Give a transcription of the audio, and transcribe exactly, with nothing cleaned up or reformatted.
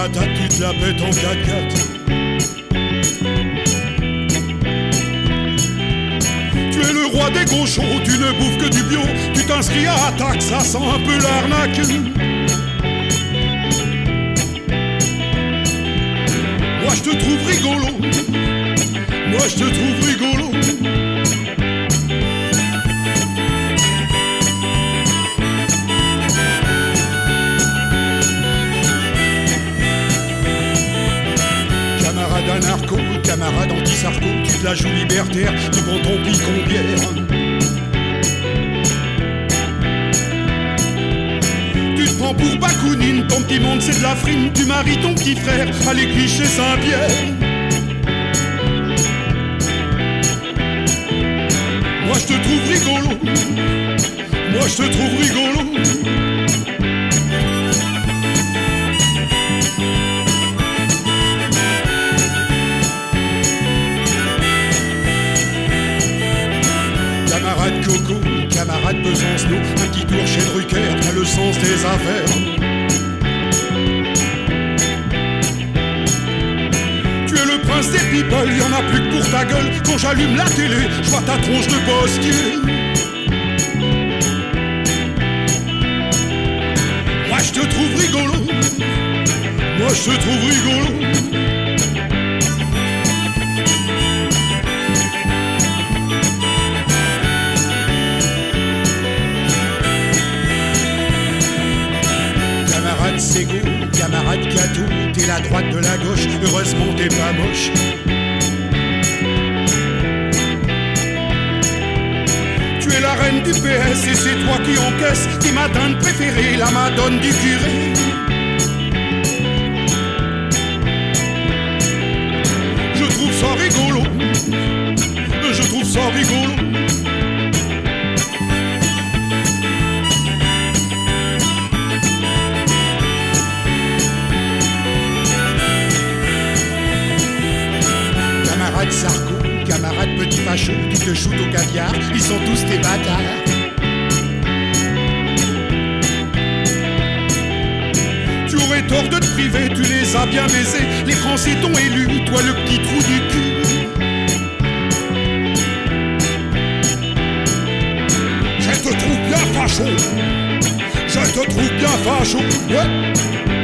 patate, tu te la pètes en quatre quatre. Tu es le roi des gauchos, tu ne bouffes que du bio. Tu t'inscris à attaque, ça sent un peu l'arnaque. Moi je te trouve rigolo, moi je te trouve rigolo. Camarade anarcho, camarade anti-sarco, tu te la joues libertaire devant ton picon-bière. Tu te prends pour Bakounine, ton petit monde c'est de la frime. Tu maries ton petit frère à l'église chez Saint-Pierre. Moi je te trouve rigolo, moi je te trouve rigolo. Camarade Coco, camarade Besancenot, un petit tour chez Drucker, t'as le sens des affaires. Tu es le prince des people, y'en a plus que pour ta gueule. Quand j'allume la télé, je vois ta tronche de postier. Moi je te trouve rigolo, moi je te trouve rigolo. Camarade Ségo, camarade Cato, t'es la droite de la gauche, heureusement t'es pas moche. Tu es la reine du P S et c'est toi qui encaisse tes matins préférés, la madone du curé. Je trouve ça rigolo, je trouve ça rigolo. Camarade Sarko, camarade petit facho, tu te shootes au caviar, ils sont tous des bâtards. Tu aurais tort de te priver, tu les as bien baisés. Les Français t'ont élu, toi le petit trou du cul. Je te trouve bien facho, je te trouve bien facho, ouais.